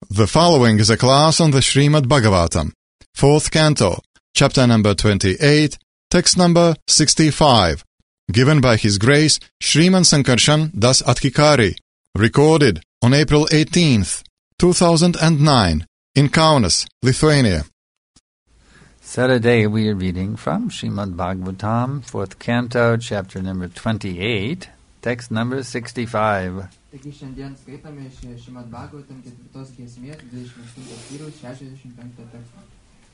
The following is a class on the Srimad Bhagavatam, 4th Canto, chapter number 28, text number 65, given by His Grace Shriman Sankarshan Das Adhikari, recorded on April 18th, 2009, in Kaunas, Lithuania. Saturday we are reading from Srimad Bhagavatam, 4th Canto, chapter number 28, text number 65. Taigi šiandien skaitome iš Šrimad Bhagavatam 4 giesmės 28 skyriaus 65 tekstą.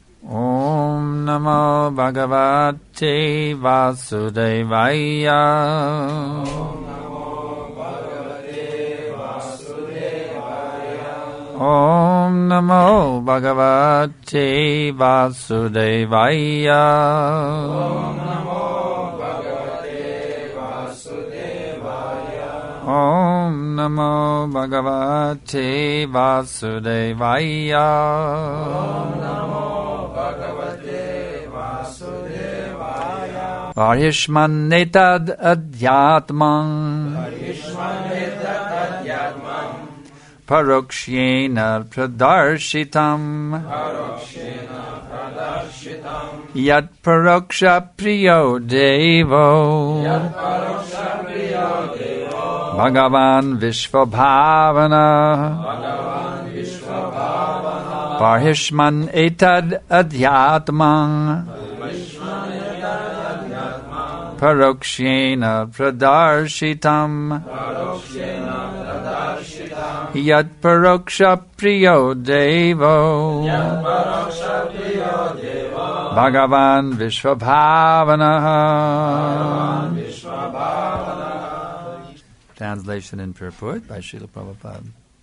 Om Namo Bhagavate Vasudevaya. Om Namo Bhagavate Vasudevaya. Om Namo Bhagavate Vasudevaya. Om Namo Bhagavate Vasudevaya. Om Namo Bhagavate Vasudevaya. Om Namo Bhagavate Vasudevaya. Varishman netad adhyatman. Varishman netad adhyatman. Parokshena pradarshitam. Parokshena pradarshitam. Yat paroksha priyo devo. Yat paroksha priyo devo. Bhagavan Vishvabhavana. Bhagavan Vishvabhavana. Parhishman etad adhyatman. Varishman etad adhyatman. Parokshena pradarshitam. Parokshena pradarshitam. Yat paroksha priyo devo. Yat paroksha priyo devo. Bhagavan Vishvabhavana. Bhagavan Vishvabhavana. Translation and purport by Srila Prabhupada.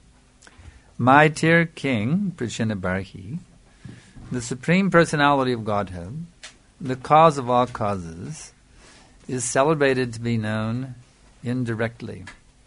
My dear King, Prachinabarhi, the Supreme Personality of Godhead, the cause of all causes, is celebrated to be known indirectly.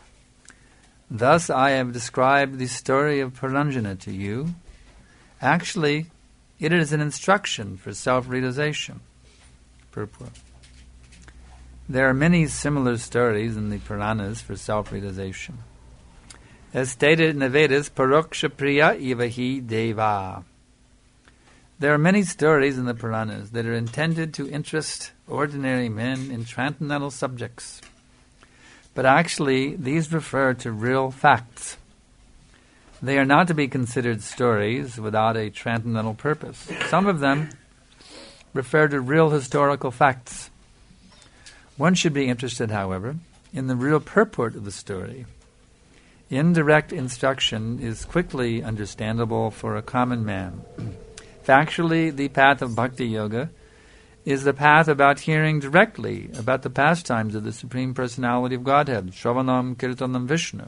Thus I have described the story of Puranjana to you. Actually, it is an instruction for self-realization. Purport. There are many similar stories in the Puranas for self-realization. As stated in the Vedas, Paroksha Priya Ivahi Deva. There are many stories in the Puranas that are intended to interest ordinary men in transcendental subjects. But actually, these refer to real facts. They are not to be considered stories without a transcendental purpose. Some of them refer to real historical facts. One should be interested, however, in the real purport of the story. Indirect instruction is quickly understandable for a common man. Factually, the path of Bhakti Yoga is the path about hearing directly about the pastimes of the Supreme Personality of Godhead, Shravanam Kirtanam Vishnu.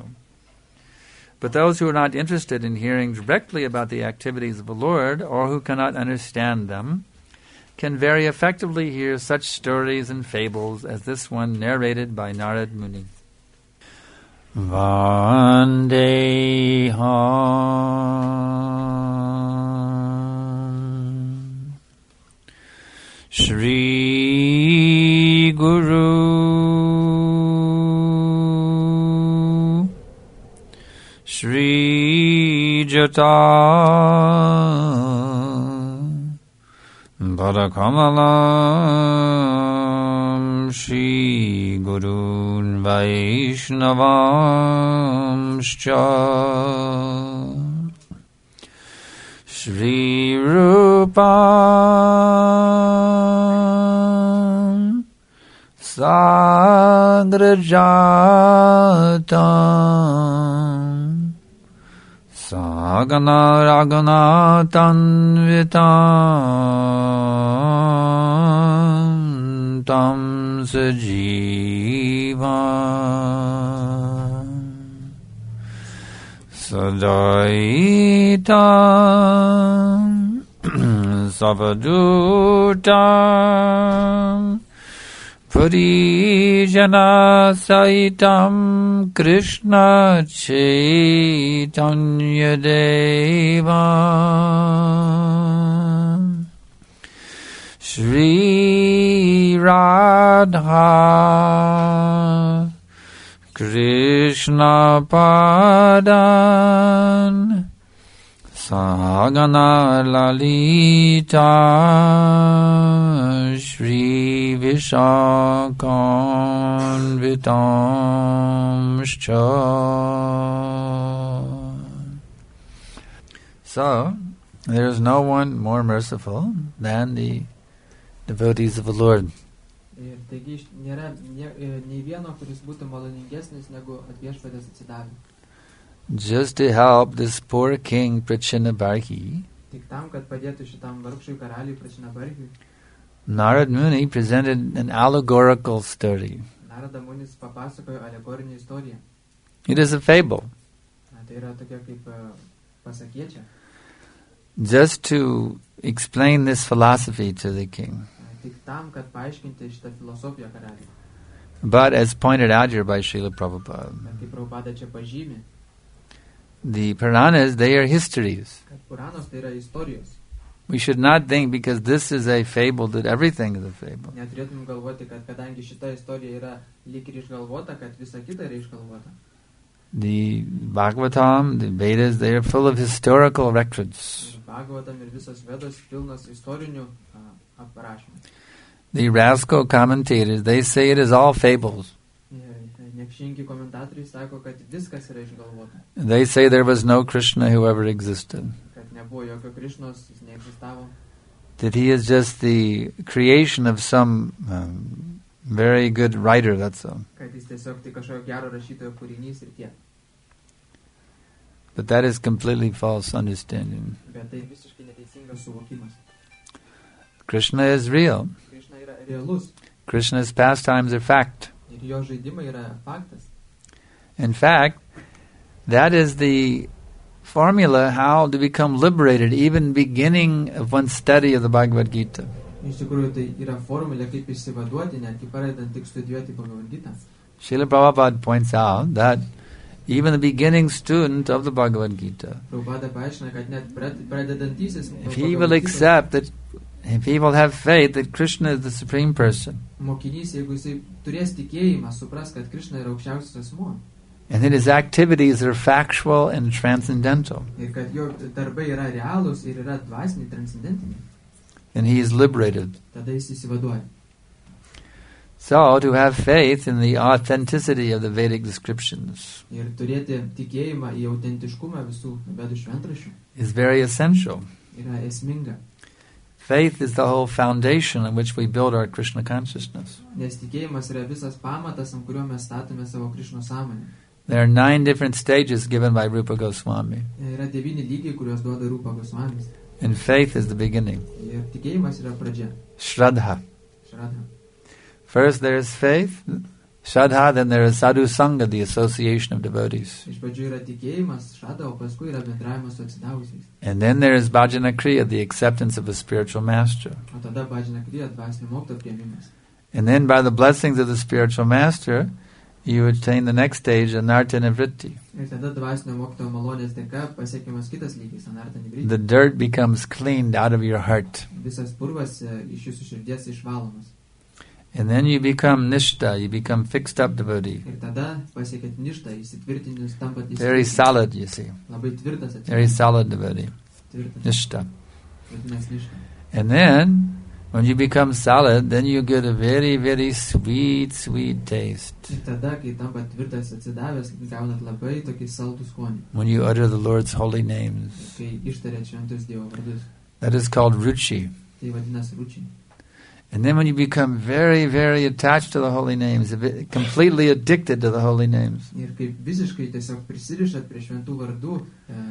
But those who are not interested in hearing directly about the activities of the Lord, or who cannot understand them, can very effectively hear such stories and fables as this one narrated by Narad Muni. Vandeham Shri Guru Shri Jata Padakamalam Shri Gurun Vaishnavamscha Shri Rupam Sagrajatam Sagana Raghunatanvitam Tam Sajivam Sadaitam Savadutam Purijana Saitam Krishna Chaitanya Deva Shri Radha Krishna Padan Sahagana Lalita Shri Vishakanvitamscha. So, there is no one more merciful than the devotees of the Lord. Ir taigi nėra nei vieno, kuris būtų maloningesnis negu Viešpaties atsidavę. Just to help this poor king Prachinabarhi, Tik tam, kad padėtų šitam vargšui karaliui Prachinabarhiui, Narad Muni presented an allegorical story. Narada Munis papasakojo alegorinę istoriją. It is a fable, Tai yra tokia kaip pasakiečia. just to explain this philosophy to the king. Tik tam, kad paaiškinti šitą filosofiją karaliui. But as pointed out here by Srila Prabhupada, Bet kaip Prabhupada čia pažymi, the Puranas, they are histories. kad Puranos tai yra istorijos. We should not think because this is a fable that everything is a fable. Neturėtum galvoti, kad kadangi šita istorija yra lyg ir išgalvota, kad visa kita yra išgalvota. The Bhagavatam, the Vedas, they are full of historical records. Ir Bhagavatam ir visos Vedos pilnos istorinių aprašymų. The rascal commentators, they say it is all fables. Niekšingi komentatoriai sako, kad viskas yra išgalvota. They say there was no Krishna who ever existed. Kad nebuvo jokio Krišnos, jis neegzistavo. That he is just the creation of some very good writer, that's all. Kad jis tiesiog tai kažkokio gero rašytojo kūrinys ir tiek. But that is completely false understanding. Bet tai visiškai neteisingas suvokimas. Krishna is real. Krišna yra realus. Krishna's pastimes are fact. Ir jo žaidimai yra faktas. In fact, that is the formula how to become liberated, even beginning of one's study of the Bhagavad Gita. Iš tikrųjų, tai yra formulė, kaip išsivaduoti, netgi pradedant tik studijuoti Bhagavad Gita. Srila Prabhupada points out that even the beginning student of the Bhagavad Gita, Prabhupada paaiškina, kad net pradedantysis if he will accept that, if he will have faith that Krishna is the Supreme Person, mokinys, jeigu jisai turės tikėjimą, supras, kad Krishna yra aukščiausias asmuo. and that his activities are factual and transcendental, Ir kad jo darbai yra realūs ir yra dvasiniai, transcendentiniai. then he is liberated. Tada jis įsivaduoja. So, to have faith in the authenticity of the Vedic descriptions Ir turėti tikėjimą į autentiškumą visų Vedų šventraščių is very essential. yra esminga. Faith is the whole foundation on which we build our Krishna consciousness. Nes tikėjimas yra visas pamatas, ant kurio mes statome savo Krišnos sąmonę. There are 9 different stages given by Rupa Goswami, Yra 9 lygiai, kuriuos duoda Rupa Goswamis. and faith is the beginning. Ir tikėjimas yra pradžia. Shraddha. Šradha. First there is faith, Shraddha, then there is Sadhu Sangha, the association of devotees. Iš pradžių yra tikėjimas, šrada, o paskui yra bendravimas su atsidavusiais. And then there is Bhajana Kriya, the acceptance of a spiritual master. O tada Bhajana Kriya, dvasinio mokytojo priėmimas. And then by the blessings of the spiritual master, you attain the next stage, Anartha Nivritti. Ir tada dvasinio mokytojo malonės dėka pasiekiamas kitas lygis, anartha nivritti. The dirt becomes cleaned out of your heart. Visas purvas iš jūsų širdies išvalomas. And then you become Nishta, you become fixed up devotee. Ir tada pasiekėt ništą, įsitvirtinius, tampat Very solid, you see. Labai tvirtas Very atsidavusias. solid devotee. Tvirtas. Nishta. Vadinasi ništą. And then, when you become solid, then you get a very, very sweet, sweet taste. Ir tada, kai tampat tvirtas atsidavęs, gaunat labai tokį saldų skonį. When you utter the Lord's holy names. Kai ištarėt šventus Dievo vardus. That is called ruchi. Tai vadinasi rūčiai. And then when you become very, very attached to the holy names, completely addicted to the holy names, Ir kaip visiškai tiesiog prisirišat prie šventų vardų,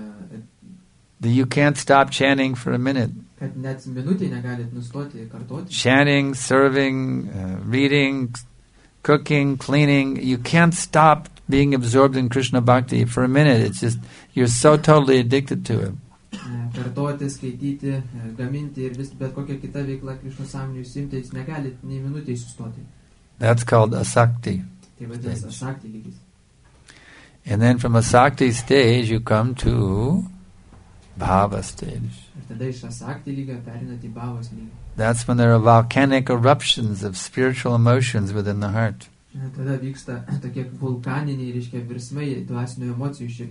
that you can't stop chanting for a minute. kad net minutį negalit nustoti kartoti. Chanting, serving, reading, cooking, cleaning. You can't stop being absorbed in Krishna Bhakti for a minute. It's just, you're so totally addicted to it. Kartoti, skaityti, gaminti ir bet kokia kita veikla Krišnos sąmonėje užsiimti, jūs negalit nei minutį sustoti. That's called asakti. Tai vadinasi asakti lygis. And then from asakti stage, you come to bhava stage. Ir tada iš asakti lygio perinat į bhavos lygį. That's when there are volcanic eruptions of spiritual emotions within the heart. Tada vyksta tokie vulkaniniai, reiškia, virsmai dvasinių emocijų širdyje.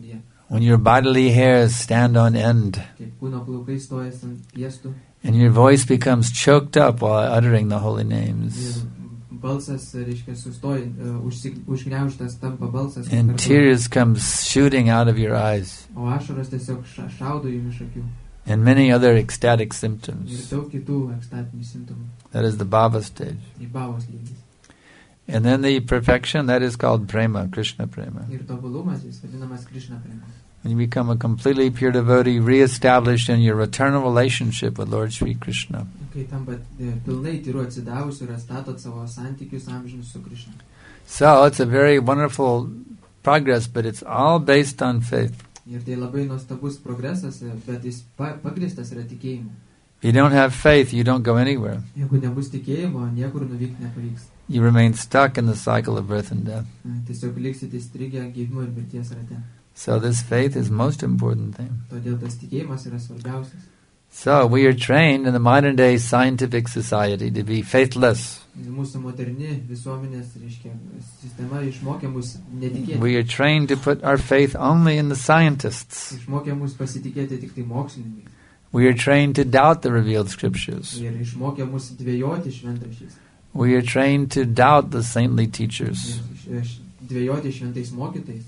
When your bodily hairs stand on end, kai kūno plaukai stojas ant piestų and your voice becomes choked up while uttering the holy ir names, balsas, reiškia, sustoja, užgniaužtas tampa balsas, and tears come shooting out of your eyes, o ašaros tiesiog šaudo jums iš akių. and many other ecstatic Ir symptoms. daug kitų ekstatinių simptomų. That is the bhava stage. Įbavos lygis. And then the perfection, that is called prema, Krishna prema. Ir tobulumas, jis vadinamas Krishna prema. When you become a completely pure devotee, re-established in your eternal relationship with Lord Sri Krishna. Kai tampat pilnai tyru atsidavusiu ir statot savo santykius amžinus su Krishna. So it's a very wonderful progress, but it's all based on faith. Ir tai labai nuostabus progresas, bet jis pagrįstas yra tikėjimu. If you don't have faith, you don't go anywhere. Jeigu nebus tikėjimo, niekur nuvykti nepavyks. You remain stuck in the cycle of birth and death. Tiesiog liksite įstrigę gyvimo ir mirties rate. So this faith is most important thing. Todėl tas tikėjimas yra svarbiausias. So we are trained in the modern day scientific society to be faithless. Mūsų moderni visuomenės, reiškia, sistema išmokė mus netikėti. We are trained to put our faith only in the scientists. Išmokė mus pasitikėti tik tai mokslininkais. We are trained to doubt the revealed scriptures. Ir išmokė mus dvejoti šventraščiais. We are trained to doubt the saintly teachers. Ir dvejoti šventais mokytais.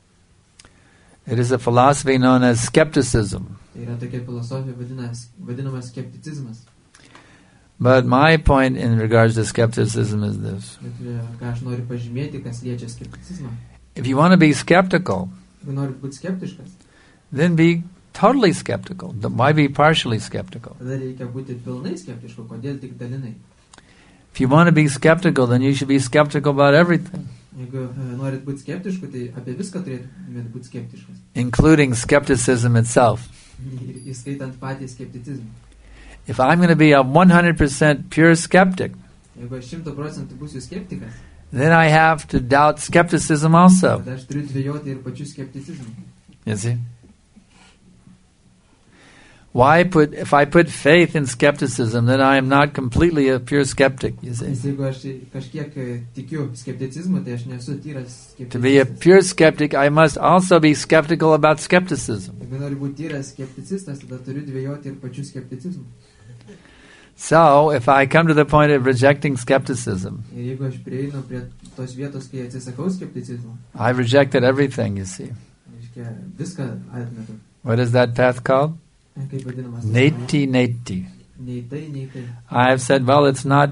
It is a philosophy known as skepticism. Tai yra tokia filosofija vadinamas skepticizmas. But my point in regards to skepticism is this. Bet ką aš noriu pažymėti, kas liečia skepticizmą. If you want to be skeptical, Jeigu norit būti skeptiškas, then be totally skeptical. Why be partially skeptical? tada reikia būti pilnai skeptišku, kodėl tik dalinai. If you want to be skeptical, then you should be skeptical about everything, Jeigu norit būti skeptišku, tai apie viską turėtumėt būti skeptiškas. including skepticism itself. Ir įskaitant patį skepticizmą. If I'm going to be a 100% pure skeptic, Jeigu aš 100% būsiu skeptikas, then I have to doubt skepticism also. tada aš turiu dvejoti ir pačiu skepticizmu. You see? If I put faith in skepticism, then I am not completely a pure skeptic, you see. Nes jeigu aš kažkiek tikiu skepticizmu, tai aš nesu tyras To be a skepticistas. pure skeptic, I must also be skeptical about skepticism. Jeigu noriu būti tyras skepticistas, tada turiu dvejoti ir pačiu skepticizmu. So, if I come to the point of rejecting skepticism, Ir jeigu aš prieinu prie tos vietos, kai atsisakau skepticizmo, I've rejected everything, you see. reiškia, viską atmetu. What is that path called? Kaip vadinamas? tas Neti neti. Nei tai, nei tai. I have said, well, it's not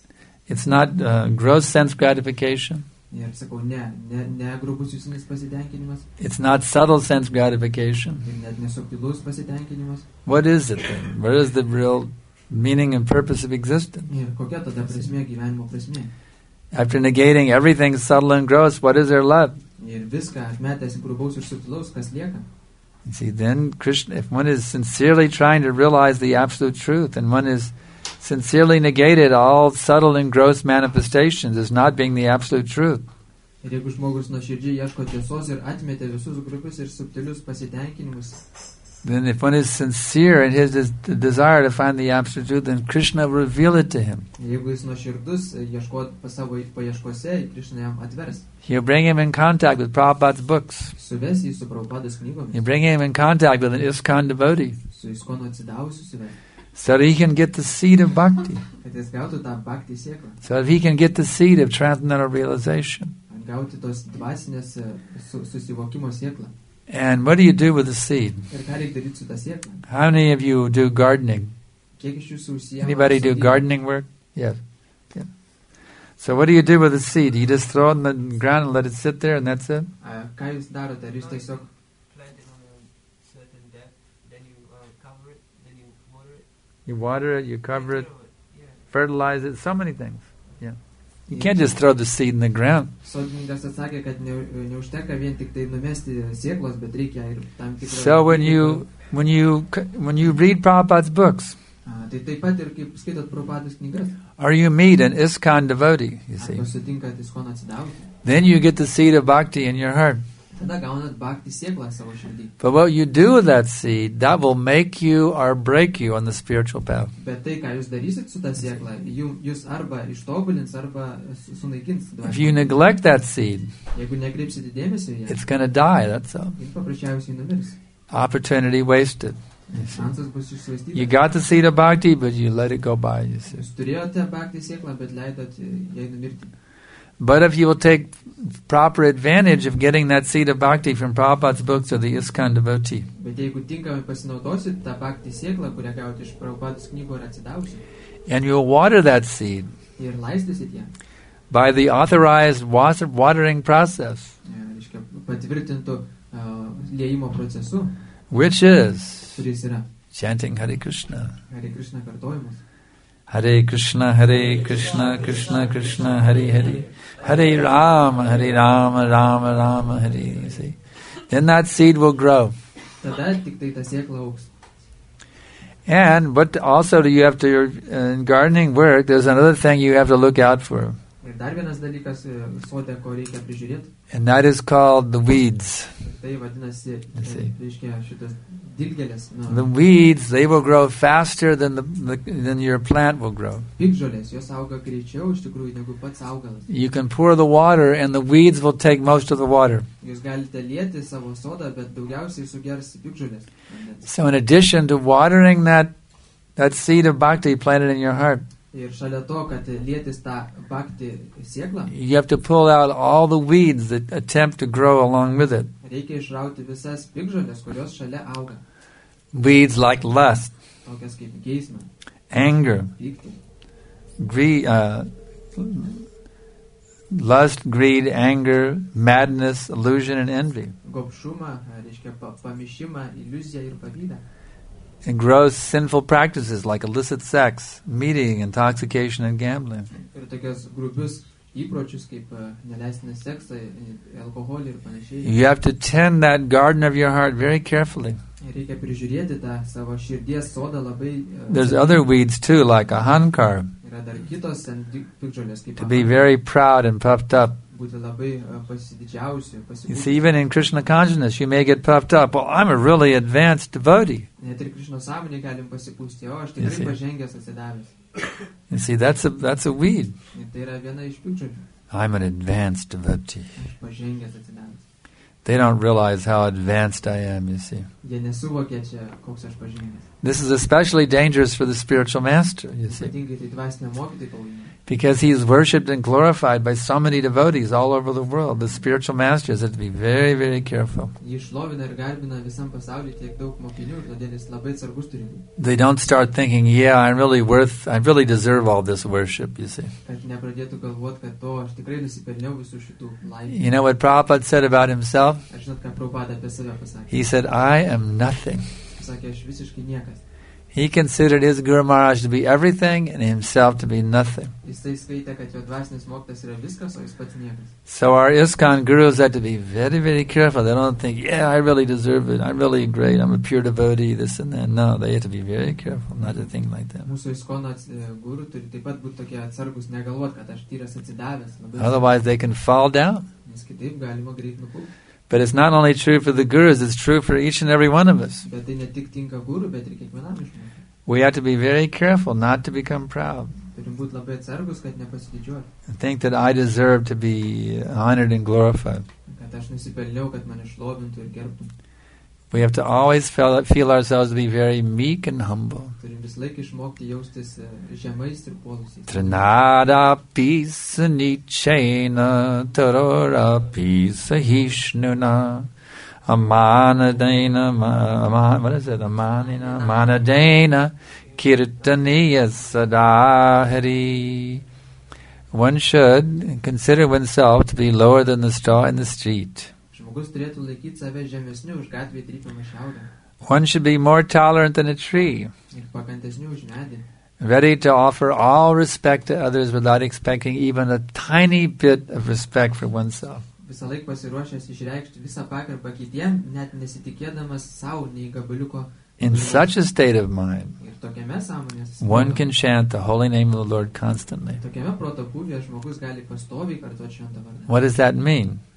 gross sense gratification. Ir sakau, ne grubus jūsinis pasitenkinimas, It's not subtle sense gratification. ir net nesubtilus pasitenkinimas. What is it then? What is the real meaning and purpose of existence? Ir kokia tada prasmė, gyvenimo prasmė. After negating everything subtle and gross, what is there left? Ir viską atmetęs grubaus ir subtilaus, kas lieka. You see, then Krishna, if one is sincerely trying to realize the absolute truth, and one is sincerely negated all subtle and gross manifestations as not being the absolute truth, Ir jeigu žmogus nuoširdžiai ieško tiesos ir atmetė visus grubius ir subtilius pasitenkinimus, then if one is sincere in his desire to find the absolute truth, then Krishna will reveal it to him. ir jeigu jis nuoširdus ieško savo paieškose, Krishna jam atvers. He'll bring him in contact with Prabhupada's books. Suves jį su Prabhupados knygomis, He'll bring him in contact with an ISKCON devotee, su Iskonu atsidavusiu suves, so that he can get the seed of bhakti, kad jis gautų tą bhaktį sėklą, so that he can get the seed of transcendental realization. kad gauti tos dvasinės susivokimo sėklą. And what do you do with the seed? Ir ką reikia daryti su tą sėklą? How many of you do gardening? Kiek iš jūsų užsijama? Anybody do gardening work? Yes. Yeah. So what do you do with the seed? You just throw it in the ground and let it sit there and that's it? Ką jūs darote? Ar jūs tiesiog Plant it on a certain depth, then you cover it, then you water it. You water it, you cover it, Yeah. fertilize it, so many things. Yeah. You can't just throw the seed in the ground. Sodininkas atsakė, kad neužteka vien tik tai numesti sėklos, bet reikia ir tam tikrą... So when you read Prabhupada's books, Tai taip pat ir kaip skaitot Prabhupados knygas, or you meet an ISKCON devotee, you see, arba sutinkat Iskoną atsidavusi, then you get the seed of bhakti in your heart. tada gaunat bhakti sėklą savo širdį. But what you do with that seed, that will make you or break you on the spiritual path. Bet tai, ką jūs darysit su ta sėkla, jūs arba ištobulins, arba sunaikins If you dvasinį. neglect that seed, Jeigu nekreipsite dėmesio į ją, it's going to die, that's all. jis paprasčiausiai numirs. Opportunity wasted. Šansas bus You iššvaistytas. got the seed of bhakti, but you let it go by, you see. Jūs turėjote bhakti sėklą, bet leidot jai numirti. But if you will take proper advantage of getting that seed of bhakti from Prabhupada's books or the ISKCON devotee, Bet jeigu tinkamai pasinaudosit tą bhakti sėklą, kurią gauti iš Prabhupados knygų ir atsidausit, and you'll water that seed ir laistysit ją, by the authorized watering process, reiškia, patvirtintų liejimo procesu, which is kuris yra chanting Hare Krishna. Hare Krishna kartojimas. Hare Krishna, Krishna Krishna, Hare Hare, Hare Rama, Rama Rama, Hare. You see, then that seed will grow. Tada tik tai ta sėkla augs. And what also do you have to, in gardening work, there's another thing you have to look out for, Ir dar vienas dalykas sode, ko reikia prižiūrėti, and that is called the weeds. tai vadinasi, see. reiškia, šitas dilgėlės, The weeds, they will grow faster than your plant will grow. piktžolės, jos auga greičiau iš tikrųjų negu pats augalas. You can pour the water, and the weeds will take most of the water. Jūs galite lieti savo sodą, bet daugiausiai sugers piktžolės. So in addition to watering that seed of bhakti planted in your heart, Ir šalia to, kad lietis tą bhakti sėklą, you have to pull out all the weeds that attempt to grow along with it. reikia išrauti visas piktžolės, kurios šalia auga. Weeds like lust, Tokias kaip geismą, anger, pyktį, lust, greed, anger, madness, illusion, and envy. gobšumą, reiškia pamišimą, iliuziją ir pavydą. And gross sinful practices like illicit sex, meeting, intoxication, and gambling. Ir tokias grubius įpročius kaip neleistinas seksą, alkoholį ir panašiai. You have to tend that garden of your heart very carefully. Reikia prižiūrėti tą savo širdies sodą labai. There's other weeds too, like ahankar, Yra dar kitos piktžolės kaip to be very proud and puffed up. būti labai pasididžiausiu, You see, even in Krishna consciousness, you may get puffed up. Well, I'm a really advanced devotee. Net ir Krishna sąmonė galim pasipūsti, o aš You see. tikrai pažengęs atsidavęs. You see, that's a weed. Ir tai yra viena iš piktžolių. I'm an advanced devotee. Aš pažengęs atsidavęs. They don't realize how advanced I am, you see. Jie nesuvokia čia, koks aš pažengęs. This is especially dangerous for the spiritual master, you see, Ypatingai tai dvasinė mokytai pavojinga. because he is worshipped and glorified by so many devotees all over the world. The spiritual masters have to be very, very careful. Jį šlovina ir garbina visam pasaulyje tiek daug mokinių, ir todėl jis labai atsargus turi būti. They don't start thinking, yeah, I really deserve all this worship, you see. Kad nepradėtų galvoti, kad aš tikrai nusipelniau visų šitų laimų. You know what Prabhupada said about himself? Aš žinot, ką Prabhupada apie save pasakė. He said, I am nothing. Sakė, aš visiškai niekas. He considered his Guru Maharaj to be everything and himself to be nothing. Jisai skaitė, kad jo dvasinis mokytas yra viskas, o jis pats niekas. So our ISKCON gurus have to be very, very careful. They don't think, yeah, I really deserve it. I'm really great. I'm a pure devotee, this and that. No, they have to be very careful not to think like that. Mūsų iskono guru turi taip pat būti tokie atsargus, negalvot, kad aš tyras atsidavęs. Labai Otherwise, they can fall down. nes kitaip galima greit nupulti. But it's not only true for the gurus, it's true for each and every one of us. Bet tai ne tik tinka guru, bet ir kiekvienam iš mūsų. We have to be very careful not to become proud Turim būti labai atsargus, kad nepasididžiuoti. and think that I deserve to be honored and glorified. Kad aš nusipelniau, kad mane šlovintų ir gerbtų. We have to always feel ourselves to be very meek and humble. Turim vis laik išmokti jaustis žemais ir polusiais. Trinada pisa nichena tarora pisa hishnuna amanadena what is it? Amanadena kirtaniya sadahari. One should consider oneself to be lower than the straw in the street. Žmogus turėtų laikyti save žemesniu už gatvėje trypiamą šiaudą One should be more tolerant than a tree, ir pakantesniu už medį. ready to offer all respect to others without expecting even a tiny bit of respect for oneself. Visą laiką pasiruošęs išreikšti visą pagarbą kitiem, net nesitikėdamas savo nei gabaliuko. In such a state of mind, Ir tokiame sąmonės one can chant the holy name of the Lord constantly. tokiame proto būvyje žmogus gali pastoviai kartuoti šventą vardą. What does that mean? Ką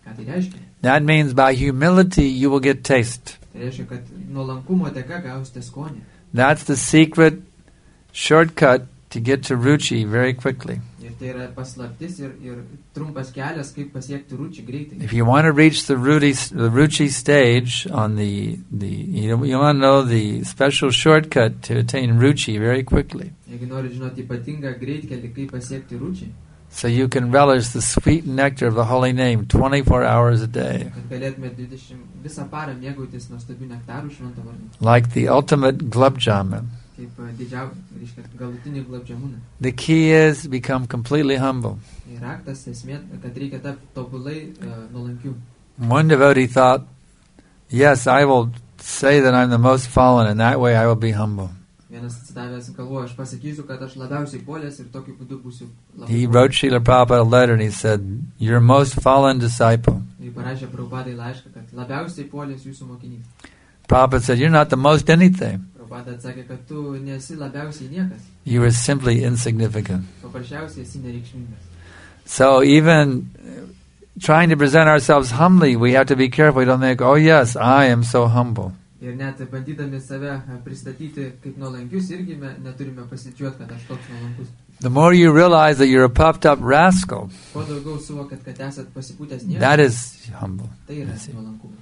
Ką tai reiškia? That means by humility you will get taste. Tai reiškia, kad nuolankumo dėka gausite skonį. That's the secret shortcut to get to ruchi very quickly. Ir tai yra paslaptis ir trumpas kelias, kaip pasiekti ruchi greitai. If you want to reach the ruchi stage on you want to know the special shortcut to attain ruchi very quickly. Jeigu nori žinoti ypatingą greitkelį, kaip pasiekti ruchi, so you can relish the sweet nectar of the holy name 24 hours a day. kad galėtume visą parą mėgautis nuostabių nektarų švento vardu. Like the ultimate gulab jamun. Kaip reiškia, galutinį gulab jamuną. The key is become completely humble. Ir raktas esmė, kad reikia tapti tobulai nuolankiu. One devotee thought, yes, I will say that I'm the most fallen, and that way I will be humble. Vienas atsidavęs galvoja, aš pasakysiu, kad aš labiausiai puolęs ir tokiu būdu būsiu labai. He wrote Srila Prabhupada a letter and he said, "Your most fallen disciple." Jis parašė Prabhupadai laišką, kad labiausiai puolęs jūsų mokinys. Prabhupada said, "You're not the most anything. Prabhupada atsakė, kad tu nesi labiausiai niekas. You are simply insignificant." Paprasčiausiai esi nereikšmingas. So even trying to present ourselves humbly, we have to be careful. We don't think, "Oh yes, I am so humble." Ir net bandydami save pristatyti kaip nuolankius, irgi neturime pasidžiuoti, kad aš toks nuolankus. The more you realize that you're a puffed up rascal, Kuo daugiau suvokat, kad esat pasipūtęs niekas, that is humble. tai yra nuolankumas.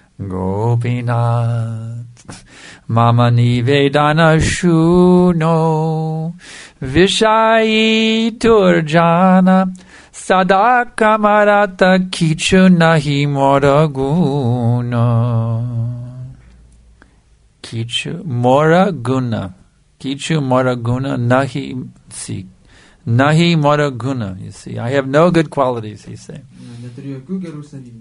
Gopinath mama nivedana shuno vishayi turjana sada kamarata kichu nahi mora guna. Kichu mora guna. Kichu mora guna nahi mora guna. You see, I have no good qualities, he's saying. Neturiu jokių gerų savybių.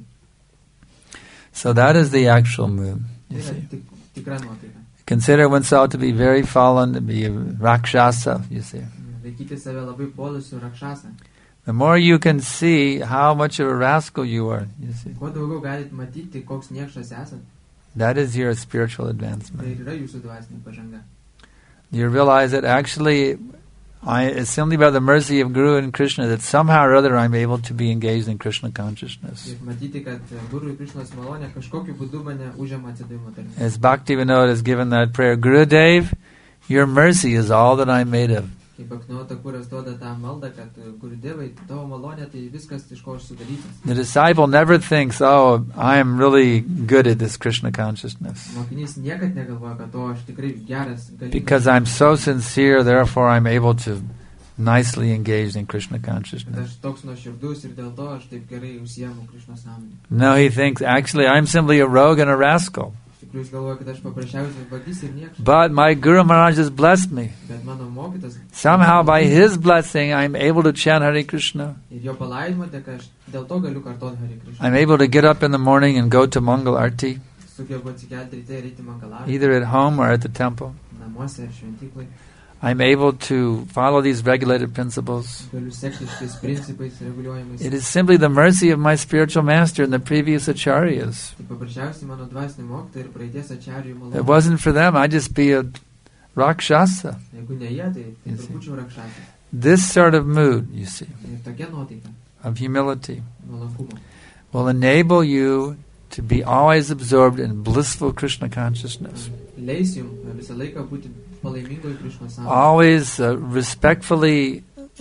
So that is the actual mood. You Tai yra see. tikra nuotaika. Consider oneself to be very fallen, to be a rakshasa, you see. Laikyti save labai puolusiu rakšasą. The more you can see how much of a rascal you are, you see. Kuo daugiau galit matyti, koks niekšas esat, That is your spiritual tai advancement. yra jūsų dvasinė pažanga. You realize that actually it's simply by the mercy of Guru and Krishna that somehow or other I'm able to be engaged in Krishna consciousness. Ir matyti, kad Guru ir Krishnos malonė kažkokiu būdu mane užima atsidavimo tarnybą. As Bhaktivinoda has given that prayer, Gurudev, your mercy is all that I'm made of. Kaip Bhaktivinoda Thakuras duoda tą maldą, kad Gurudevai, tavo malonė, tai viskas, iš ko aš sudarytas. The disciple never thinks, oh, I am really good at this Krishna consciousness. Mokinys niekad negalvoja, kad aš tikrai geras, galingas. Because I'm so sincere, therefore I'm able to nicely engage in Krishna Kad consciousness. aš toks nuoširdus ir dėl to aš taip gerai užsiemu Krishnos sąmonę. No, he thinks, actually, I'm simply a rogue and a rascal. Iš tikrųjų jis galvoja, kad aš paprasčiausiai vagis ir niekšas. But my Guru Maharaj has blessed me. Bet mano mokytas Somehow by his blessing, I'm able to chant Hare Krishna. ir jo palaidimo dėka aš dėl to galiu kartoti Hare Krishna. I'm able to get up in the morning and go to Mangal Arti, Sugebu atsikelti ryte ir eiti mangalavimą, either at home or at the temple. namuose ir šventyklai. I'm able to follow these regulated principles. Galiu sekti šitais principais reguliuojamais. It is simply the mercy of my spiritual master and the previous acharyas. Tai paprasčiausiai mano dvasinė mokytoja ir praeities ačiarijų If it malonė. wasn't for them, I'd just be a rakshasa. Jeigu ne jie, tai Yes. turbūt rakšasas. This sort of mood, you see, Ir tokia nuotaika, of humility, nuolankumo, will enable you to be always absorbed in blissful Krishna consciousness. leis jums visą laiką būti palaimingo į Krishnos sąmonę. Always respectfully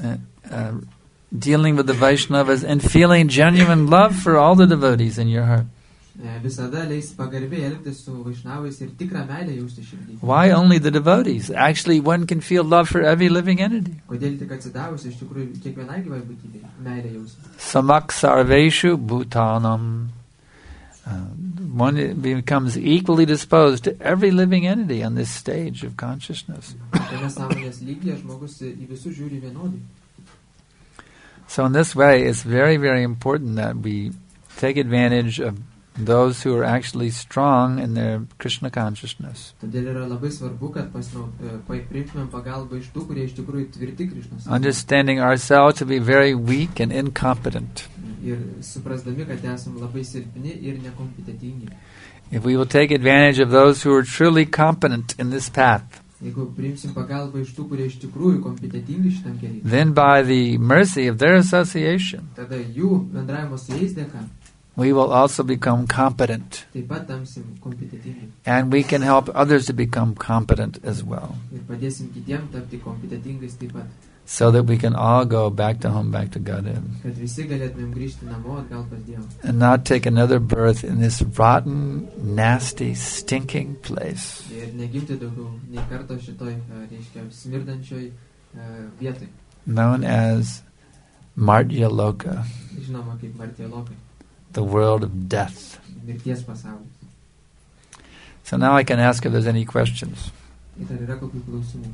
dealing with the Vaishnavas and feeling genuine love for all the devotees in your heart. Visada leis pagarbiai elgtis su vaišnavais ir tikrą meilę jausti širdį. Why only the devotees? Actually, one can feel love for every living entity. Kodėl tik atsidavus iš tikrųjų kiekvienai gyvai būtybei meilę jausti. Samak sarveshu bhutanam. One becomes equally disposed to every living entity on this stage of consciousness. Tokiame sąmonės lygyje žmogus į visus žiūri vienodai. So in this way, it's very, very important that we take advantage of those who are actually strong in their Krishna consciousness. Todėl yra labai svarbu, kad priimtumėm pagalbą iš tų, kurie iš tikrųjų tvirti Krishnos. Understanding ourselves to be very weak and incompetent. Ir suprasdami, kad esam labai silpni ir nekompetentingi. If we will take advantage of those who are truly competent in this path, Jeigu priimsim pagalbą iš tų, kurie iš tikrųjų kompetentingi šitam keliui, then by the mercy of their association, tada jų bendravimo su jais dėka we will also become competent. taip pat tamsim kompetitingi. And we can help others to become competent as well. Ir padėsim kitiem tapti kompetitingais taip pat. So that we can all go back to home, back to Godhead. Kad visi galėtumėm grįžti namo atgal pas Dievą. And not take another birth in this rotten, nasty, stinking place. Ir negimti daugiau nei karto šitoj, reiškia, smirdančioj vietoj. Known as Martya Loka, Žinoma, kaip Martya Loka. the world of death. Mirties pasaulis. So now I can ask if there's any questions. Ir ar yra kokių klausimų?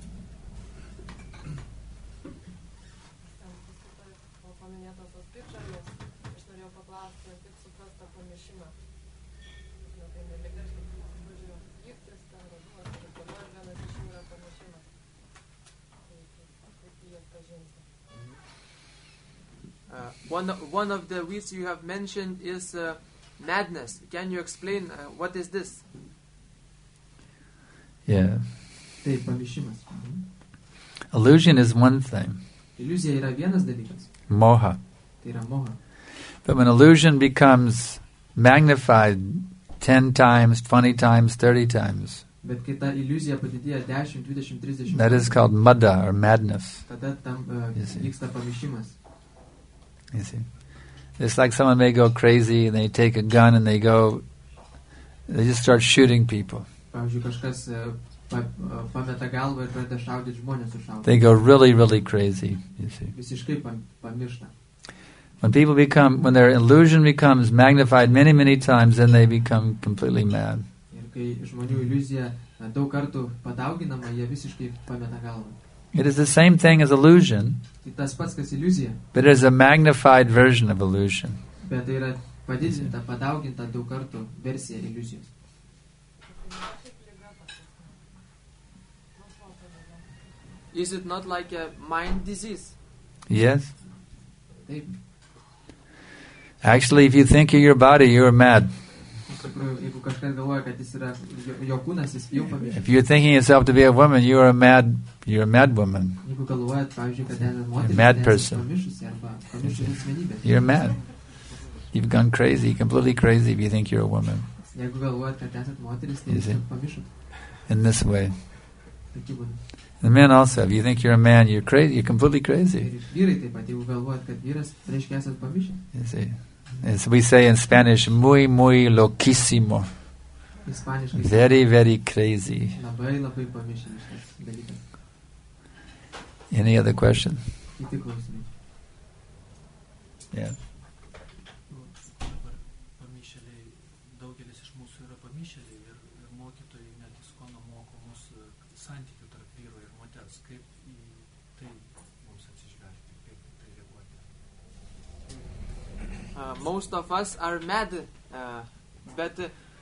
One of the weeds you have mentioned is madness. Can you explain what is this? Yeah. Taip, pamišimas. Illusion is one thing. Iliuzija yra vienas dalykas. Moha. Tai yra moha. But when illusion becomes magnified 10 times, 20 times, 30 times, Bet kai ta iliuzija padidėja 10, 20, 30, that is called mada or madness. tada tam Yes, vyksta pamišimas. You see, it's like someone may go crazy and they take a gun and they just start shooting people. Pavyzdžiui, kažkas pameta galvą ir pradeda šaudyti žmonės sušaudyti. They go really, really crazy. You see, Visiškai pamiršta. when their illusion becomes magnified many, many times, then they become completely mad. Ir kai žmonių iliuzija daug kartų padauginama, jie visiškai pameta galvą. It is the same thing as illusion, Tai tas pats, kas iliuzija, but it is a magnified version of illusion. bet tai yra padidinta, padauginta daug kartų versija iliuzijos. Is it not like a mind disease? Yes? Taip, Actually, if you think you're your body, you're mad. iš tikrųjų, jeigu kažkas galvoja, kad jis yra jo kūnas, jis jau pamiršta. If you're thinking yourself to be a woman, you're a mad woman. Jeigu galvojat, pavyzdžiui, kad esate moteris, Mad esate person. pamišusi arba pamišusi asmenybė. You're mad. You've gone crazy, completely crazy if you think you're a woman. Jeigu galvojat, kad esate moteris, tai You see? jūs pamišot. In this way. Tokiu būdu. The men also, if you think you're a man, you're crazy, you're completely crazy. Ir vyrai taip pat, jeigu galvojat, kad vyras, reiškia esate pamišę. You see. As we say in Spanish, muy, muy loquísimo. Ispaniškai. Very, very crazy. Labai, labai pamišę šitas dalykas. Any other question? Kiti klausimai. Yeah. Pamišėliai, daugelis iš mūsų yra pamišėliai ir mokytojai net iskono moko mūsų santykių tarp vyro ir moters. Kaip į tai mums atsižvelgti, kaip į tai reaguoti? Most of us are mad, but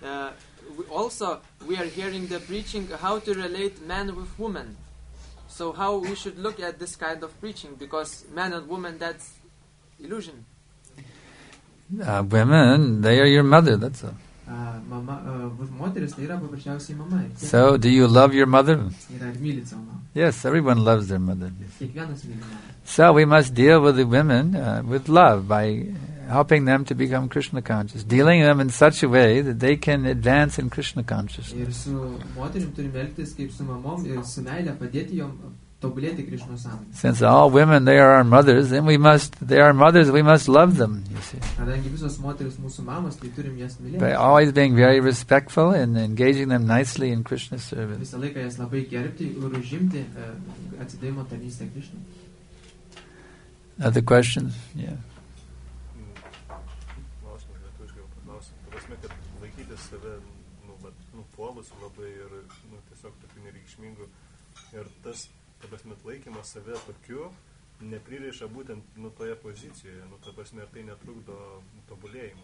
we are hearing the preaching how to relate man with woman. So how we should look at this kind of preaching, because man and woman, that's illusion. Women, they are your mother, that's all. Moteris tai yra paprasčiausiai mama. So, do you love your mother? Ir ar mylit savo mamą? Yes, everyone loves their mother. Kiekvienas myli mamą. So we must deal with the women with love by helping them to become Krishna conscious, dealing them in such a way that they can advance in Krishna consciousness. Ir su moterim turime elgtis kaip su mamom ir su meile padėti jom tobulėti Krishna sąmonėje. Since all women, they are our mothers, then they are our mothers, we must love them, you see. Kadangi visos moteris mūsų mamos, tai turim jas mylėti. By always being very respectful and engaging them nicely in Krishna service. Visą laiką jas labai gerbti ir užimti atsidavimo tarnystę Krishna. Other questions? Yeah. Laikytis save, puolus labai ir tiesiog tokių nereikšmingų. Ir tas, laikymas save tokiu nepririša būtent toje pozicijoje, ir tai netrukdo tobulėjimui.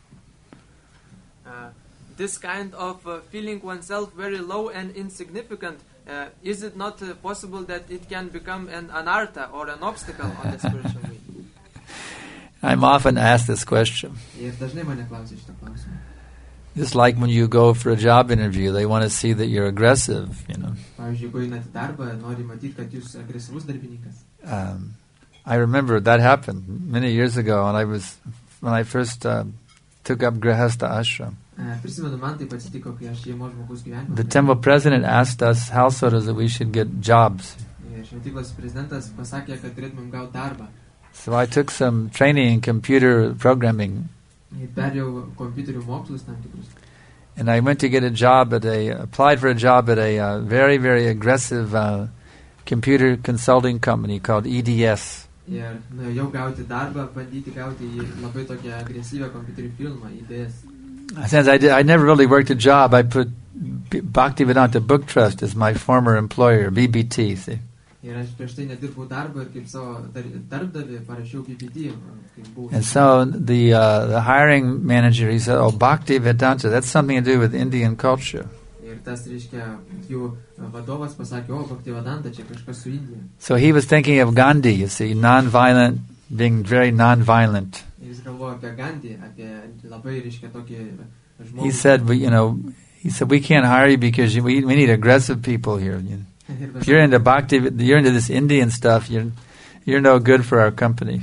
This kind of feeling oneself very low and insignificant, is it not possible that it can become an anartha or an obstacle on the spiritual way? I'm often asked this question. Ir dažnai mane klausia šitą klausimą. Just like when you go for a job interview, they want to see that you're aggressive, you know. Pavyzdžiui, jeigu einat į darbą, nori matyti, kad jūs agresyvus darbininkas. I remember that happened many years ago when I first took up Grihastha ashram. Prisimenu, man taip atsitiko, kai aš šeimos žmogus gyvenimą. The temple president asked us householders that we should get jobs. Šventyklos prezidentas pasakė, kad turėtumėm gauti darbą. So I took some training in computer programming. Perėjau kompiuterių mokslus tam tikrus. And I went to get applied for a job at a very, very aggressive computer consulting company called EDS. Ir nuėjau gauti darbą, bandyti gauti į labai tokią agresyvę kompiuterių firmą, EDS. Since I never really worked a job, I put Bhaktivedanta Book Trust as my former employer, BBT, see. Ir aš prieš tai nedirbau darbą ir kaip savo darbdavį parašiau BBT. And so the hiring manager, he said, "Oh, Bhaktivedanta, that's something to do with Indian culture." Ir tas reiškia, jų vadovas pasakė, "O, Bhaktivedanta, čia kažkas su Indija." So he was thinking of Gandhi, you see, non-violent, being very non-violent. Jis galvojo apie Gandhi, apie labai reiškia tokį žmogų. He said, we can't hire you because we need aggressive people here. If you're into bhakti, you're into this Indian stuff, you're no good for our company.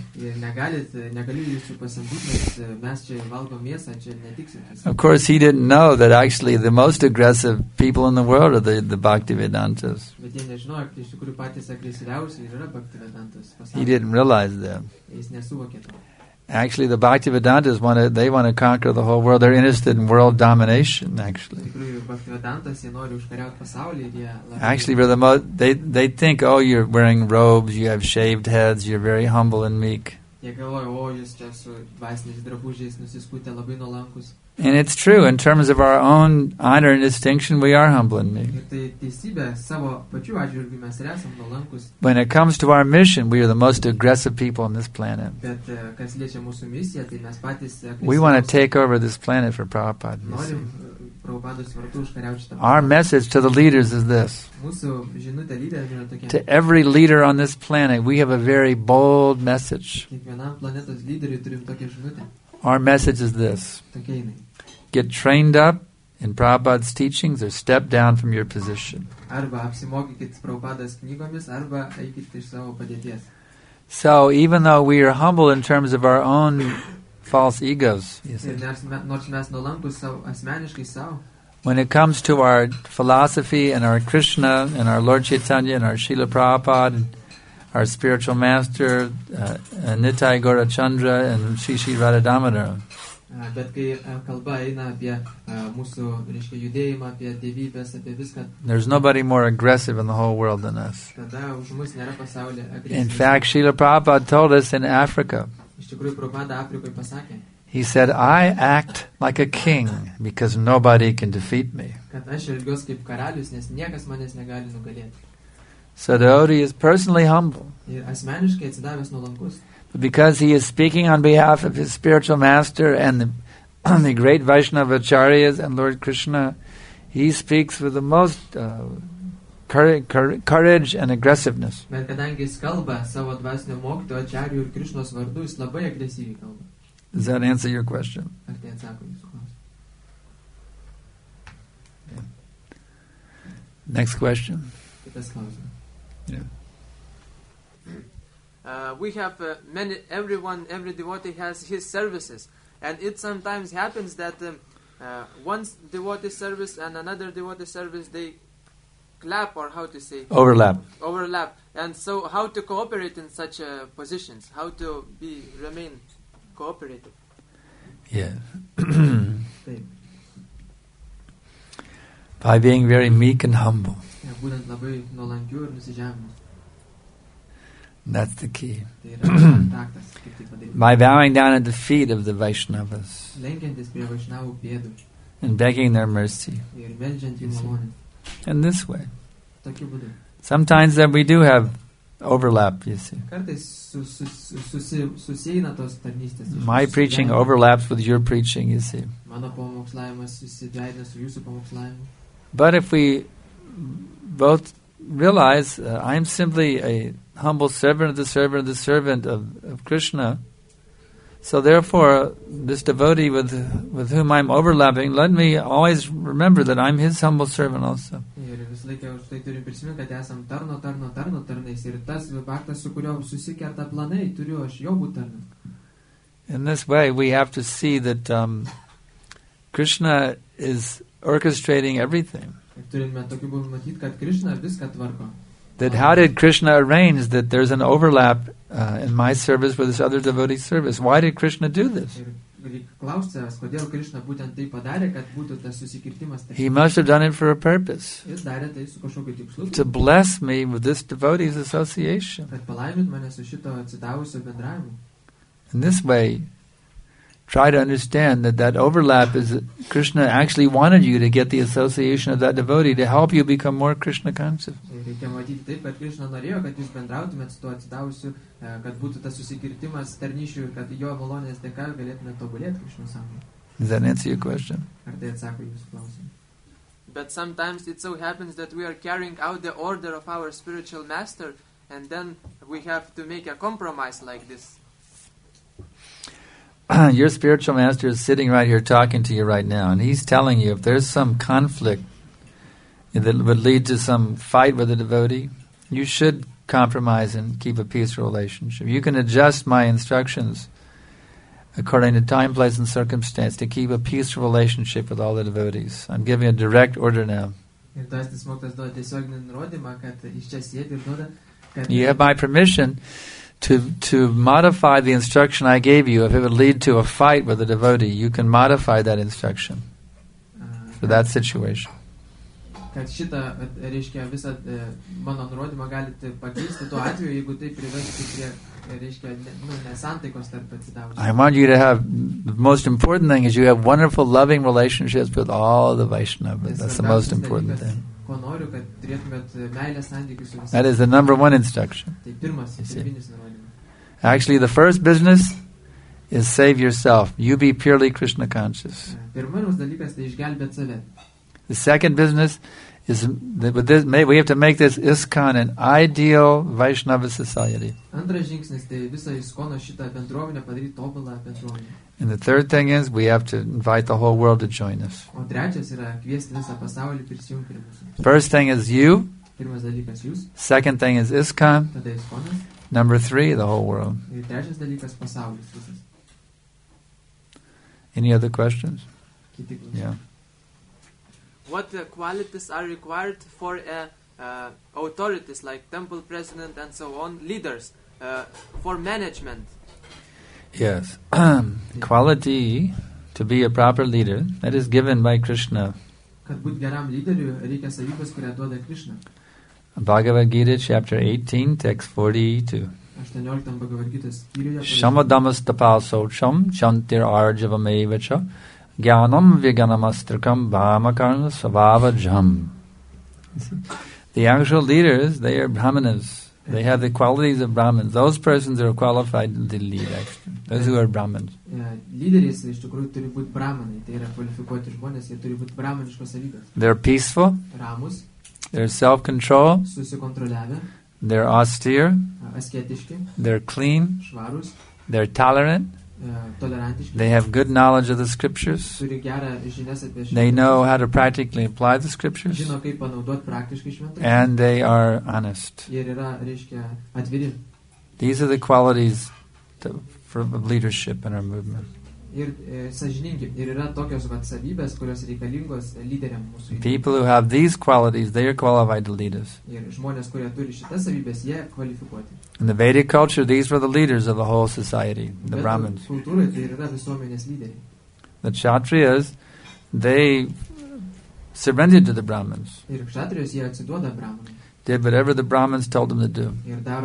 Of course, he didn't know that actually the most aggressive people in the world are the Bhaktivedantas. He didn't realize that. Actually, the Bhaktivedantas want to conquer the whole world. They're interested in world domination. Actually, they think, oh, you're wearing robes, you have shaved heads, you're very humble and meek. And it's true, in terms of our own honor and distinction, we are humble and meek. When it comes to our mission, we are the most aggressive people on this planet. We want to take over this planet for Prabhupada. Our message to the leaders is this. To every leader on this planet, we have a very bold message. Our message is this. Get trained up in Prabhupada's teachings or step down from your position. So even though we are humble in terms of our own false egos, when it comes to our philosophy and our Krishna and our Lord Chaitanya and our Srila Prabhupada and our spiritual master, Nitai Gaurachandra and Shri Shri Radha Damodar, there's nobody more aggressive in the whole world than us. In fact, Srila Prabhupada told us in Africa, he said, I act like a king because nobody can defeat me. So the devotee is personally humble. But because he is speaking on behalf of his spiritual master and the great Vaishnava Acharyas and Lord Krishna, he speaks with the most courage and aggressiveness. Does that answer your question? Yeah. Next question. Yeah. We have every devotee has his services, and it sometimes happens that one devotee service and another devotee service, they clap, or how to say? Overlap. And so how to cooperate in such positions? How to remain cooperative? Yeah. By being very meek and humble. That's the key. By bowing down at the feet of the Vaishnavas and begging their mercy. In this way. Sometimes that we do have overlap, you see. My preaching overlaps with your preaching, you see. But if we both realize I'm simply a humble servant of the servant of Krishna, so therefore this devotee with whom I'm overlapping, let me always remember that I'm his humble servant also. In this way, we have to see that Krishna is orchestrating everything. Turime tokiu būdu matyti, kad Krishna viską tvarko. That how did Krishna arrange that there's an overlap in my service with this other devotee's service? Why did Krishna do this? Reikia klausti savęs, kodėl Krishna būtent tai padarė, kad būtų tas susikirtimas. He must have done it for a purpose. Jis darė tai su kažkokiu tikslu. To bless me with this devotee's association. Kad palaimint mane su šito atsidavusio bendravimu. In this way, try to understand that overlap is that Krishna actually wanted you to get the association of that devotee to help you become more Krishna conscious. Reikia matyti taip, kad Krishna norėjo, kad jūs bendrautumėt su tuo atsidavusiu, kad būtų tas susikirtimas tarnyšių ir kad jo malonės dėka galėtumėt tobulėti Krishna sąmonėje. Does that answer your question? Ar tai atsako jūsų klausimą? But sometimes it so happens that we are carrying out the order of our spiritual master, and then we have to make a compromise like this. Your spiritual master is sitting right here talking to you right now, and he's telling you if there's some conflict that would lead to some fight with a devotee, you should compromise and keep a peaceful relationship. You can adjust my instructions according to time, place, and circumstance to keep a peaceful relationship with all the devotees. I'm giving a direct order now. You have my permission to modify the instruction I gave you if it would lead to a fight with a devotee. You can modify that instruction for that situation. Kad šitą, reiškia, visą mano nurodymą galite pakeisti tuo atveju, jeigu tai privestų prie, reiškia, nesantaikos tarp atsidavusių. I want you to have, the most important thing is you have wonderful, loving relationships with all the Vaishnavas. That's the most important thing. Ko noriu, kad turėtumėt meilės santykius su visais. That is the number one instruction. Tai pirmas nurodymas. Actually, the first business is save yourself. You be purely Krishna conscious. Pirmas dalykas tai išgelbėt save. The second business is with this, we have to make this ISKCON an ideal Vaishnava society. Antras žingsnis tai visą ISKCONo šitą bendruomenę padaryti tobulą bendruomenę. And the third thing is we have to invite the whole world to join us. O trečias yra kviesti visą pasaulį prisijungti prie mūsų. First thing is you. Pirmas dalykas jūs. Second thing is ISKCON. Tada ISKCONas. Number 3, the whole world. Ir trečias dalykas pasaulis visas. Any other questions? Kiti klausimai. Yeah. What qualities are required for authorities like temple president and so on, leaders, for management? Yes. Quality to be a proper leader, that is given by Krishna. Kad būt geram lyderiu, reikia savybės, kurią duoda Krishna. Bhagavad Gita, chapter 18, text 42. 18 Bhagavad Gita's skyriuje. Shamadamas tapal socham, chantir arjavamevacha, Gyanam Viganamastakam Bhamakarna Savava Jam. The actual leaders, they are Brahmanas. They have the qualities of Brahmins. Those persons are qualified to lead, actually. Those who are Brahmins. Lyderis iš tikrųjų turi būti Brahmanai. Tai yra kvalifikuoti žmonės, jie turi būti Brahmaniškos savybės. They're peaceful. Ramus. They're self-control. Susikontroliavę. They're austere. Asketiški. They're clean. Švarus. They're tolerant. They have good knowledge of the scriptures. They know how to practically apply the scriptures. And they are honest. These are the qualities for leadership in our movement. People who have these qualities, they are qualified to lead us. In the Vedic culture, these were the leaders of the whole society, the Brahmins. The Kshatriyas, they surrendered to the Brahmins. Did whatever the Brahmins told them to do.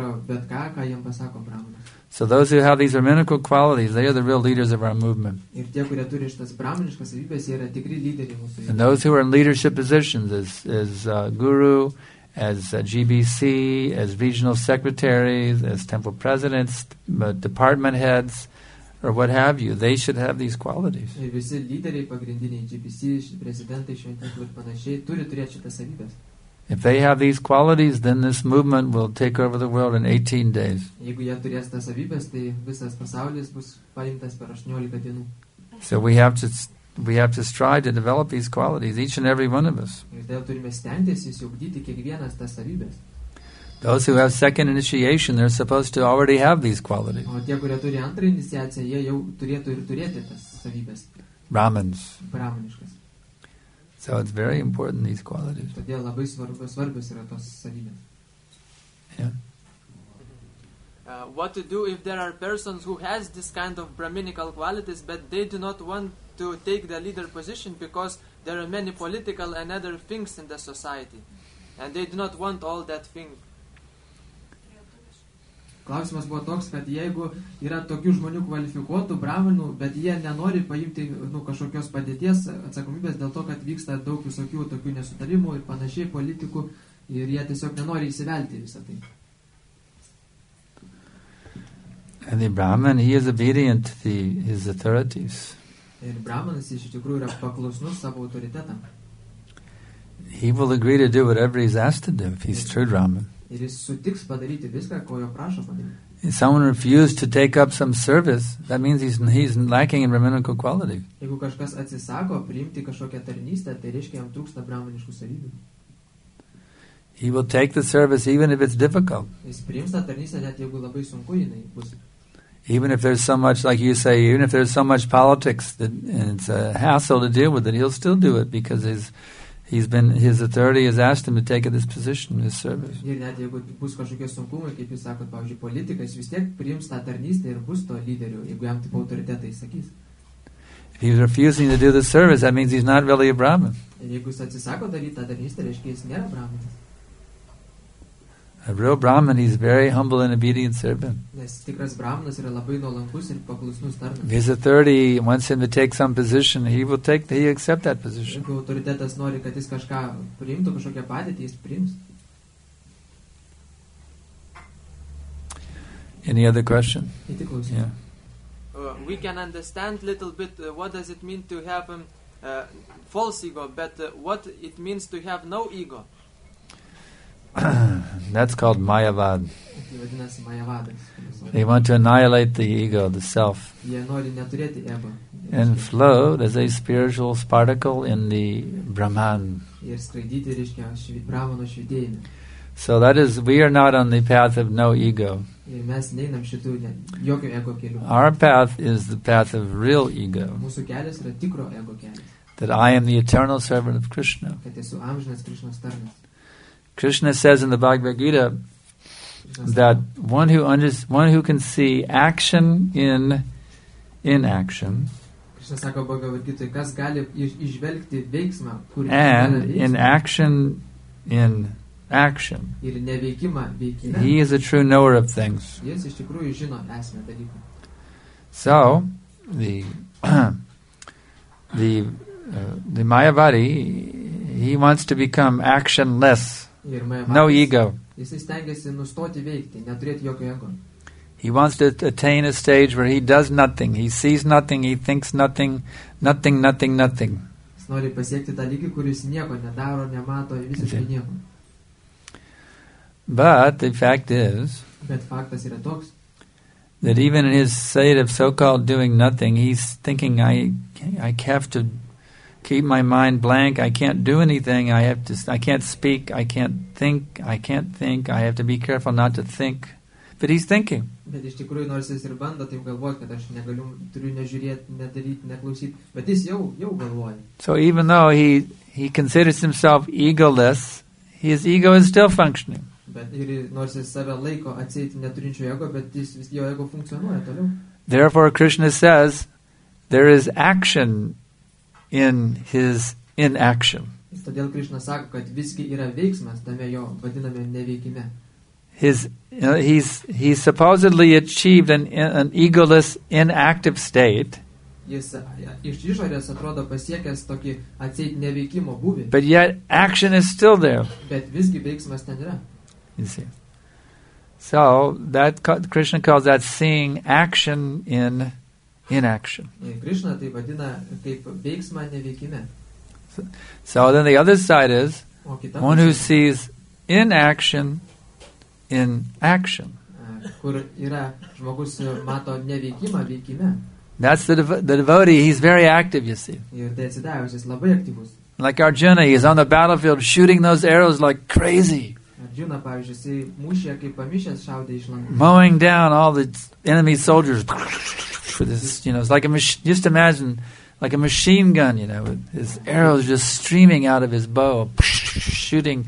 So those who have these Brahminical qualities, they are the real leaders of our movement. And those who are in leadership positions as guru, as GBC, as regional secretaries, as temple presidents, department heads, or what have you, they should have these qualities. If they have these qualities, then this movement will take over the world in 18 days. So we have to strive to develop these qualities, each and every one of us. Those who have second initiation, they're supposed to already have these qualities. O tie, kurie turi antrą iniciaciją, jie jau turėtų ir turėti tas savybės. Brahmins. Brahmaniškas. So it's very important, these qualities. Todėl labai svarbios yra tos savybės. Yeah. What to do if there are persons who has this kind of Brahminical qualities, but they do not want to take the leader position because there are many political and other things in the society, and they do not want all that thing. Klausimas buvo toks, kad jeigu yra tokių žmonių kvalifikuotų brahmanų, bet jie nenori paimti kažkokios padėties atsakomybės dėl to, kad vyksta daug visokių tokių nesutarimų ir panašiai politikų ir jie tiesiog nenori įsivelti visą tai. And the Brahman, he is obedient to his authorities. Ir brahmanas iš tikrųjų yra paklusnus savo autoritetam. He will agree to do whatever he's asked to do if he's true Brahman. Ir jis sutiks padaryti viską, ko jo prašo padaryti. If someone refused to take up some service, that means he's lacking in Brahminical quality. Jeigu kažkas atsisako priimti kažkokią tarnystę, tai reiškia jam trūksta brahmaniškų savybių. He will take the service even if it's difficult. Jis priims tą tarnystę, net jeigu labai sunku jinai bus. Even if there's so much, like you say, even if there's so much politics that, and it's a hassle to deal with it, he'll still do it because his authority has asked him to take this position, this service. Ir net jeigu bus kažkokie sunkumai, kaip jūs sakot, pavyzdžiui, politika, jis vis tiek priims tą tarnystę ir bus to lyderiu, jeigu jam taip autoritetai sakys. If he's refusing to do the service, that means he's not really a Brahmin. Ir jeigu jis atsisako daryti tą tarnystę, reiškia jis nėra brahmanas. A real Brahmin, he's very humble and obedient servant. Nes tikras brahmanas yra labai nuolankus ir paklusnus tarnas. If his authority wants him to take some position, he accept that position. Jeigu autoritetas nori, kad jis kažką priimtų, kažkokią padėtį, jis priims. Any other question? Yeah. We can understand little bit what does it mean to have false ego, but what it means to have no ego. That's called Mayavad. They want to annihilate the ego, the self, and float as a spiritual particle in the Brahman. So that is, we are not on the path of no ego. Our path is the path of real ego. That I am the eternal servant of Krishna. Krishna says in the Bhagavad Gita that one who can see action in inaction and in action in action, he is a true knower of things. So the Mayavadi, he wants to become actionless. No ego. He wants to attain a stage where he does nothing, he sees nothing, he thinks nothing, nothing. But the fact is that even in his state of so-called doing nothing, he's thinking, I have to keep my mind blank, I can't do anything, I can't speak, I can't think, I have to be careful not to think. But he's thinking. So even though he considers himself egoless, his ego is still functioning. Therefore Krishna says there is action in his inaction. He's supposedly achieved an egoless, inactive state. But yet action is still there. You see. So that Krishna calls that seeing action in inaction. So then the other side is one who sees inaction in action. That's the devotee. He's very active, you see. Like Arjuna, he's on the battlefield shooting those arrows like crazy. Arjuna, pavyzdžiui, jisai mūšyje kaip pamišęs šaudė iš lankų. mowing down all the enemy soldiers with his, it's like just imagine like a machine gun, with his arrows just streaming out of his bow, shooting.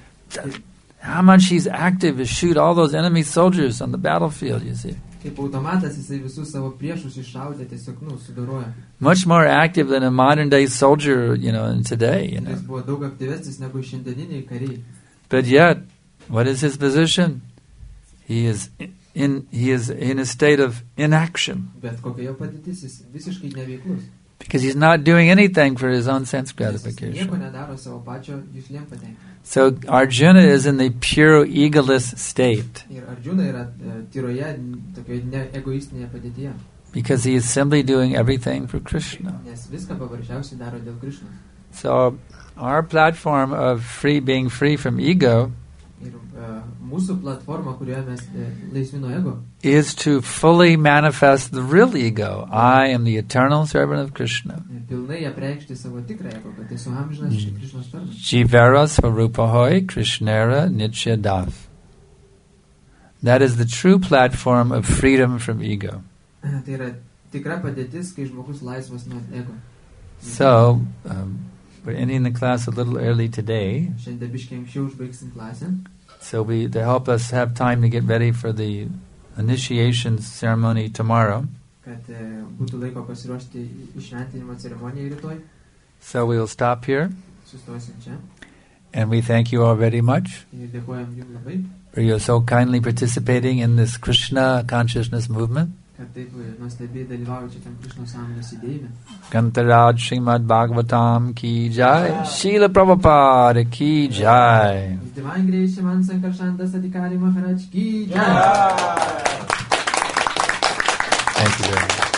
How much he's active to shoot all those enemy soldiers on the battlefield, you see. Kaip automatas jisai visus savo priešus iššaudė, tiesiog, sudoroja. Much more active than a modern day soldier, in today, Jis buvo daug aktyvesnis negu šiandieniniai kariai. But yet, what is his position? He is in a state of inaction. Bet kokia jo padėtis, jis visiškai neveiklus. Because he's not doing anything for his own sense Jis nieko gratification. nedaro savo pačio juslėm patenkinti. So Arjuna is in the pure egoless state. Ir Arjuna yra tyroje, tokioje neegoistinėje padėtyje. Because he is simply doing everything for Krishna. Nes viską paprasčiausiai daro dėl Krišnos. So our platform of being free from ego Ir mūsų platforma, kurioje mes laisvi nuo ego, is to fully manifest the real ego. I am the eternal servant of Krishna. pilnai apreikšti savo tikrą ego, kad esu amžinas Krišnos tarnas. Jivara svarupahoy Krishnera nityadav. That is the true platform of freedom from ego. Tai yra tikra padėtis, kai žmogus laisvas nuo ego. So, we're ending the class a little early today. Šiandien biškiai anksčiau užbaigsim klasę. So to help us have time to get ready for the initiation ceremony tomorrow. Kad būtų laiko pasiruošti įšventinimo ceremonijai rytoj. So we will stop here. Sustosim čia. And we thank you all very much Ir dėkojam jums labai, for your so kindly participating in this Krishna consciousness movement. kad taip nuostabiai dalyvaujate tam Krišnos sąmonės judėjime. Kantaraj Srimad Bhagavatam ki jai, Srila Prabhupada ki jai. His Divine Grace Shriman Sankarshan Das Adhikari Maharaj ki jai. Thank you very much.